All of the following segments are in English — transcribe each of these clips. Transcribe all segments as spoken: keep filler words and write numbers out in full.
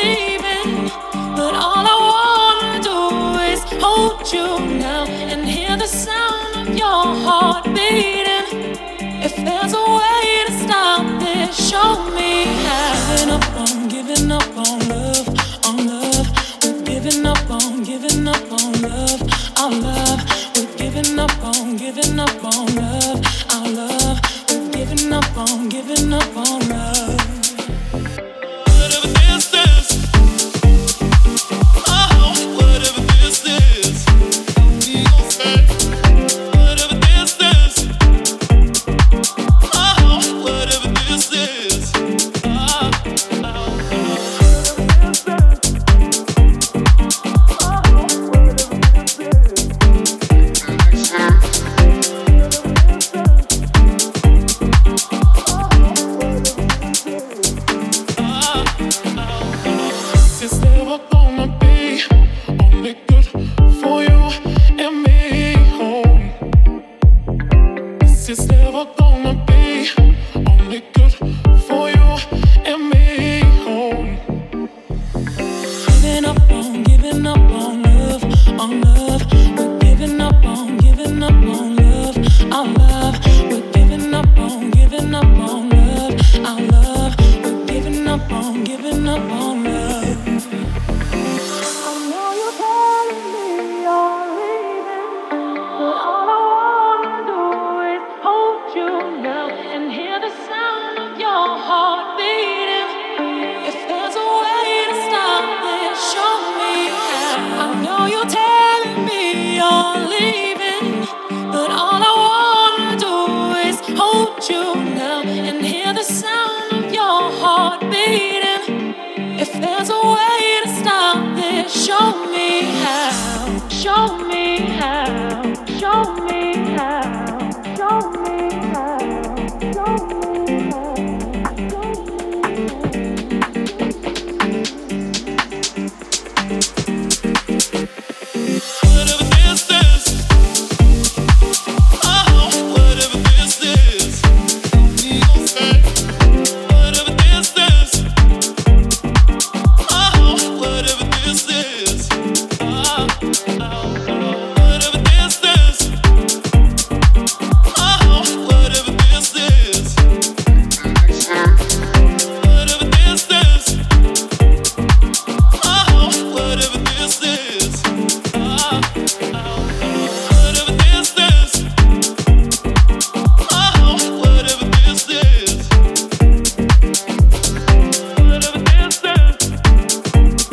leaving, but all I wanna do is hold you now and hear the sound of your heart beating. If there's a way to stop this, show me how. Giving up on, giving up on love, on love. We're giving up on, giving up on love, our love. We're giving up on, giving up on love, our love. We're giving up on, giving up on love. Whatever this is, oh, whatever this is, we gon' say. Whatever this is, oh, whatever this is, oh, oh, it's never gonna be only good for you and me. Oh, this is never gonna be only good for you and me. Oh, giving up on, giving up on love, on love. We're giving up on, giving up on love, our love. We're giving up on, giving up on love, our love. We're giving up on, giving up on love. I know you're telling me you're leaving, but all I wanna do is hold you now and hear the sound of your heart beating. If there's a way to stop this, show me how. I know you're telling me you're leaving, but all I wanna do is hold you now and hear the sound of your heart beating. If there's a way to stop this, show me how. Show me how. Show me how. Show me how. Show me how. Whatever this is, oh, whatever this is, we gon' say. Whatever this is, oh, whatever this is, oh, oh, oh. Whatever this is, oh, whatever this is, whatever this is, oh, whatever this is, oh, oh, oh. Whatever this is, oh, whatever this is, whatever this is.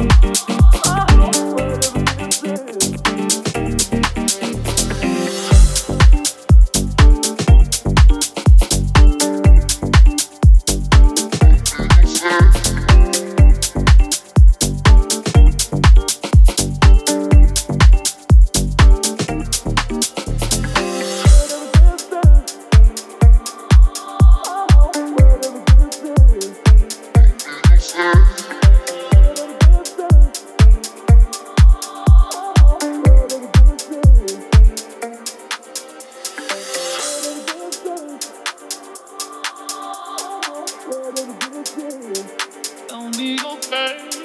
Don't be okay.